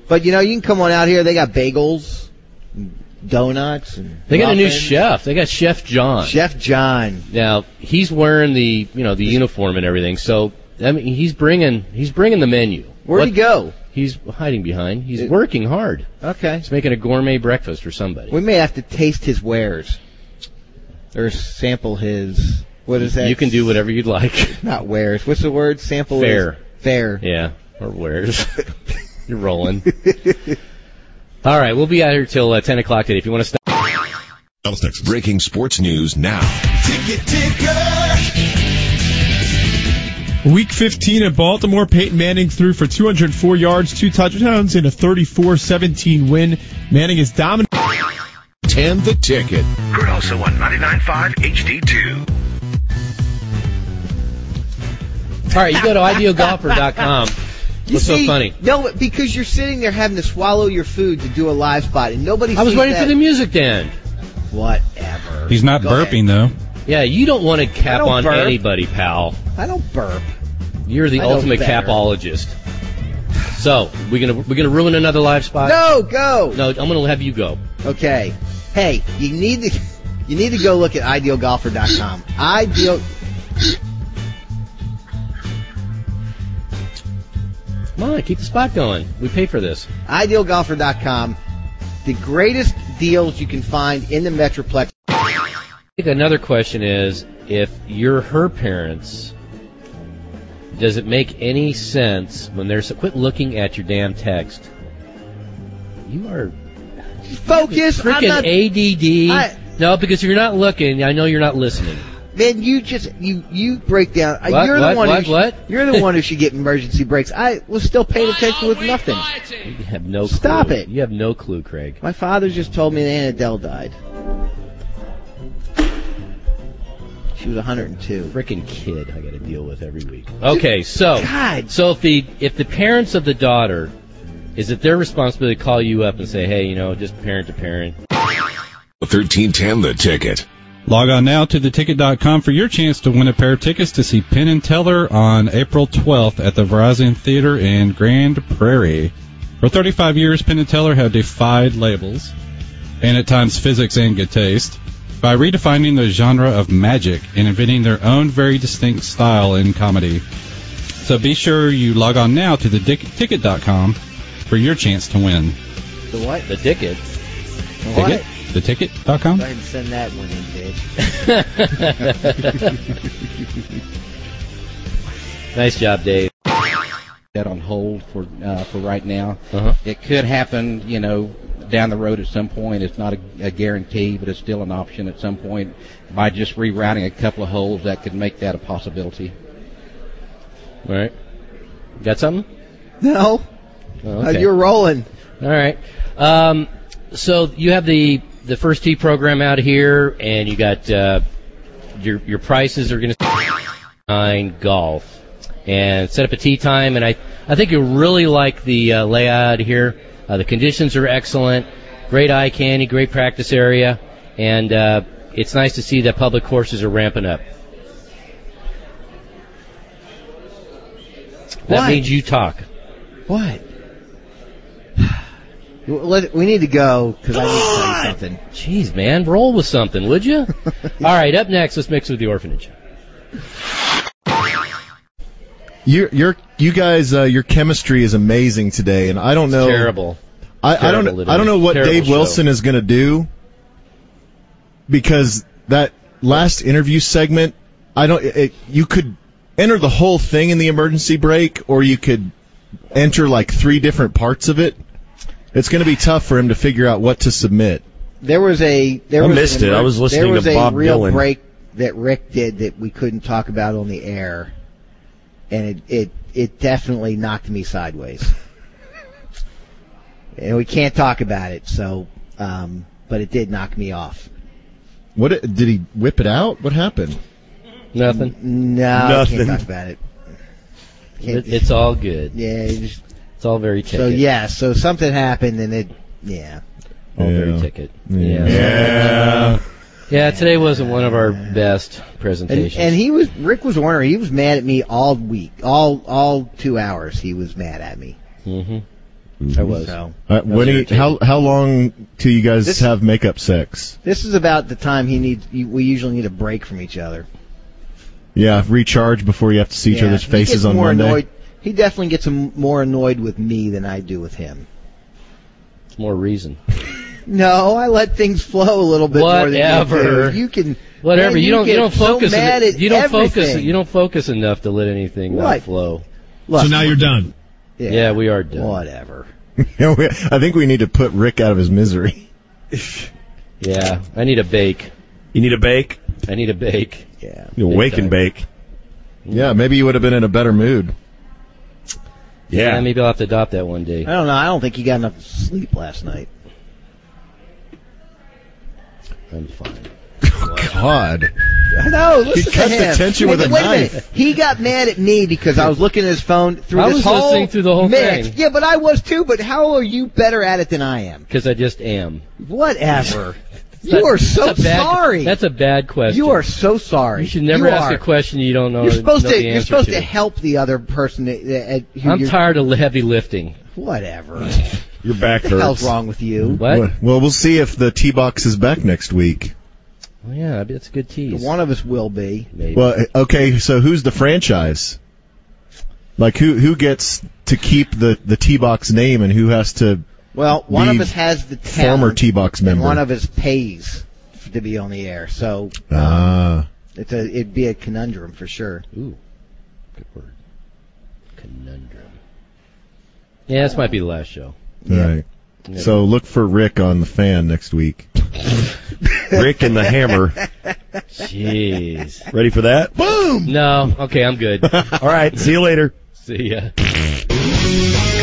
But, you can come on out here. They got bagels, donuts. And they got a new chef. They got Chef John. Chef John. Now, he's wearing the uniform and everything. So, I mean, he's bringing the menu. Where'd he go? He's hiding behind. He's working hard. Okay. He's making a gourmet breakfast for somebody. We may have to taste his wares. Or sample his... What is that? You can do whatever you'd like. Not wares. What's the word? Sample Fare. Fare. Yeah, or wares. You're rolling. All right, we'll be out here till 10 o'clock today if you want to stop. Breaking sports news now. Week 15 at Baltimore, Peyton Manning threw for 204 yards, 2 touchdowns, in a 34-17 win. Manning is dominant. 10 the Ticket. Heard also on 99.5 HD2. All right, you go to idealgolfer.com. What's so funny? No, because you're sitting there having to swallow your food to do a live spot, and nobody. I was waiting for the music to end. Whatever. He's not burping, though. Yeah, you don't want to cap on burp. Anybody, pal. I don't burp. You're the ultimate capologist. So, we're gonna ruin another live spot? No, go. No, I'm gonna have you go. Okay. Hey, you need to go look at idealgolfer.com. Come on, keep the spot going. We pay for this. Idealgolfer.com. The greatest deals you can find in the Metroplex. I think another question is, if you're her parents, does it make any sense when there's quit looking at your damn text? You are focus. Freaking ADD. No, because if you're not looking, I know you're not listening. Man, you break down. What? You're the one. What? You're the one who should get emergency breaks. I was still paying attention with nothing. You have no clue. Stop it. You have no clue, Craig. My father just told me that Anna Dell died. She was 102. Frickin' kid I got to deal with every week. Okay, so if the parents of the daughter, is it their responsibility to call you up and say, hey, just parent to parent? 1310 the Ticket. Log on now to theticket.com for your chance to win a pair of tickets to see Penn and Teller on April 12th at the Verizon Theater in Grand Prairie. For 35 years, Penn and Teller have defied labels, and at times physics and good taste, by redefining the genre of magic and inventing their own very distinct style in comedy. So be sure you log on now to theticket.com for your chance to win. The what? The ticket. The what? Ticket? Theticket.com? Go ahead and send that one in, bitch. Nice job, Dave. That on hold for right now. Uh-huh. It could happen, down the road at some point. It's not a guarantee, but it's still an option at some point. By just rerouting a couple of holes, that could make that a possibility. All right. Got something? No. Oh, okay. You're rolling. All right. So you have the first tee program out here, and you got your prices are going to golf and set up a tee time. And I think you'll really like the layout here. The conditions are excellent, great eye candy, great practice area, and it's nice to see that public courses are ramping up. That means you talk. What? We need to go because I need to tell you something. Jeez, man, roll with something, would you? All right, up next, let's mix with the orphanage. You guys, your chemistry is amazing today, and I don't know. It's terrible. I don't know what Dave Wilson is going to do, because that last interview segment, you could enter the whole thing in the emergency break, or you could enter like 3 different parts of it. It's going to be tough for him to figure out what to submit. I missed it. I was listening to Bob Dylan. There was a real break that Rick did that we couldn't talk about on the air, and it definitely knocked me sideways. And we can't talk about it, so but it did knock me off. What did he whip it out? What happened? Nothing. No, I can't talk about it. It's all good. Yeah, it's all very ticket. So something happened, and all very ticket. Yeah. Yeah, today wasn't one of our best presentations. And Rick was ornery. He was mad at me all week, all 2 hours. He was mad at me. Mm-hmm. I was. So How long till you guys have makeup sex? this is about the time we usually need a break from each other. Yeah, recharge before you have to see each other's He faces gets on more Monday. annoyed. He definitely gets more annoyed with me than I do with him. It's more reason. No, I let things flow a little bit more than Whatever. you do. You can Whatever. man, you don't get focus. So mad at you don't focus. everything. You don't focus enough to let anything What? flow. Look, So now you're done. Yeah, we are done. Whatever. I think we need to put Rick out of his misery. Yeah, I need a bake. You need a bake? I need a bake. Yeah. You Big wake and time. bake. Yeah, maybe you would have been in a better mood. Yeah, maybe I'll have to adopt that one day. I don't know. I don't think he got enough sleep last night. I'm fine. God. No, listen He cut to the him. tension with a Wait knife. minute. He got mad at me because I was looking at his phone through I this was whole listening through the whole mix. thing. Yeah, but I was too. But how are you better at it than I am? Because I just am. Whatever. You are so That's a bad- sorry. That's a bad question. You are so sorry. You should never You ask are. a question you don't know. You're supposed know to. the You're answer supposed to. to help the other person. Who I'm you're- tired of heavy lifting. Whatever. Your back What the hell's hurts. wrong with you? What? Well, we'll see if the T-Box is back next week. Oh, yeah, that's a good tease. One of us will be. Maybe. Well, okay, so who's the franchise? Like, who gets to keep the T-Box name and who has to Well, one be of us has the talent, former T-Box and member? one of us pays to be on the air. So it'd be a conundrum for sure. Ooh, good word. Conundrum. Yeah, this might be the last show. Right. Yeah. So look for Rick on the Fan next week. Rick and the Hammer. Jeez. Ready for that? Boom! No. Okay, I'm good. All right. See you later. See ya.